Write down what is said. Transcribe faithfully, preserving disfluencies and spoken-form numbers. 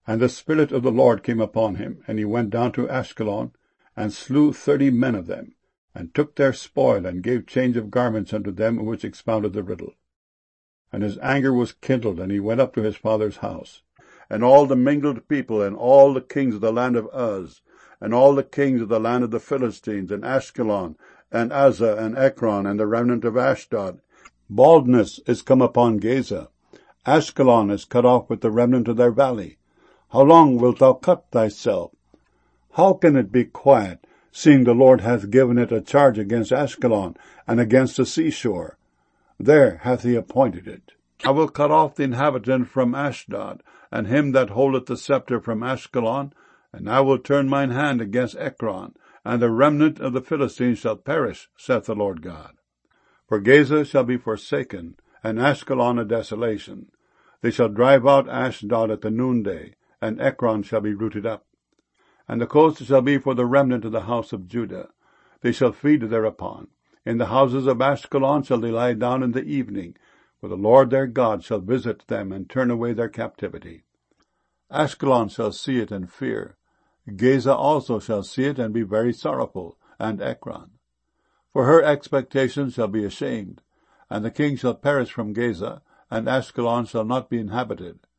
And the Spirit of the Lord came upon him, and he went down to Ashkelon, and slew thirty men of them, and took their spoil, and gave change of garments unto them which expounded the riddle. And his anger was kindled, and he went up to his father's house. And all the mingled people, and all the kings of the land of Uz, and all the kings of the land of the Philistines, and Ashkelon, and Azzah, and Ekron, and the remnant of Ashdod, baldness is come upon Gaza. Ashkelon is cut off with the remnant of their valley. How long wilt thou cut thyself? How can it be quiet, seeing the Lord hath given it a charge against Ashkelon, and against the seashore? There hath he appointed it. I will cut off the inhabitant from Ashdod, and him that holdeth the scepter from Ashkelon, and I will turn mine hand against Ekron, and the remnant of the Philistines shall perish, saith the Lord God. For Gaza shall be forsaken, and Ashkelon a desolation. They shall drive out Ashdod at the noonday, and Ekron shall be rooted up. And the coast shall be for the remnant of the house of Judah. They shall feed thereupon. In the houses of Ashkelon shall they lie down in the evening, for the Lord their God shall visit them and turn away their captivity. Ashkelon shall see it and fear. Gaza also shall see it and be very sorrowful, and Ekron. For her expectation shall be ashamed, and the king shall perish from Gaza, and Ashkelon shall not be inhabited.